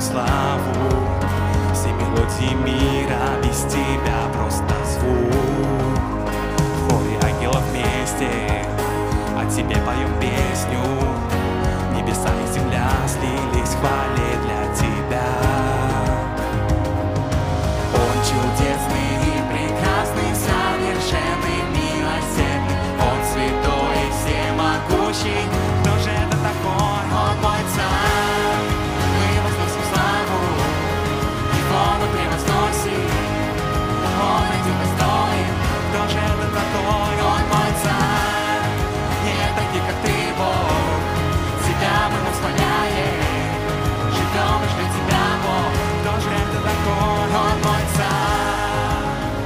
славу. Все мелодии мира без тебя просто звук. В хоре ангелов вместе о тебе поем песню. Небеса и земля слились в хвале для тебя. Он чудесный и прекрасный, совершенный, милосердный. Он святой и всемогущий. Кто же это такой? Он мой царь. Мы возносим славу, его мы превозносим. Он один достоин. Кто же это такой? Он мой царь. Нет таких, как ты, Бог. Тебя мы восхваляем. Живем и ждем тебя, Бог. Кто же это такой? Он мой царь.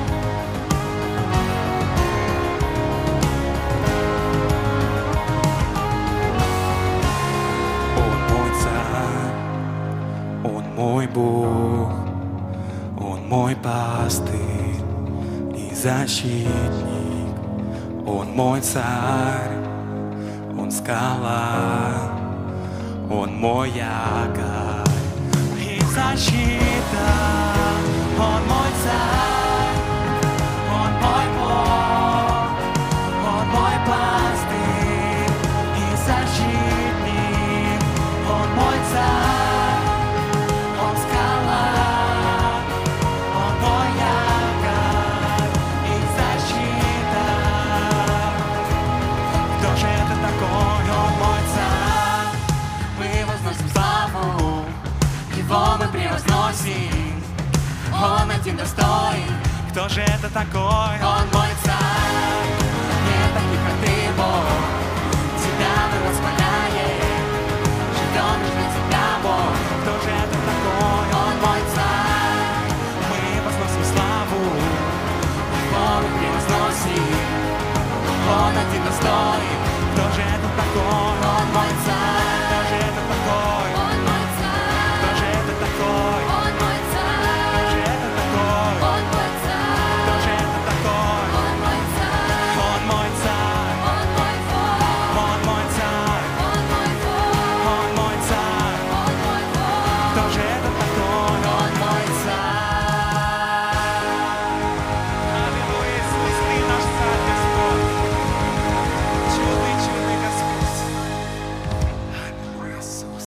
Он мой царь. Он мой Бог. Он мой пастырь и защитник. Он мой царь. Он скала. Он мой якорь и защита. Он мой царь. Он мой Бог. Он мой пастырь и защитник. Он мой царь. Он скала. Он мой якорь и защита. Кто же это такой? Он мой царь. Мы возносим славу, его мы превозносим. Он один достоин. Кто же это такой? Он мой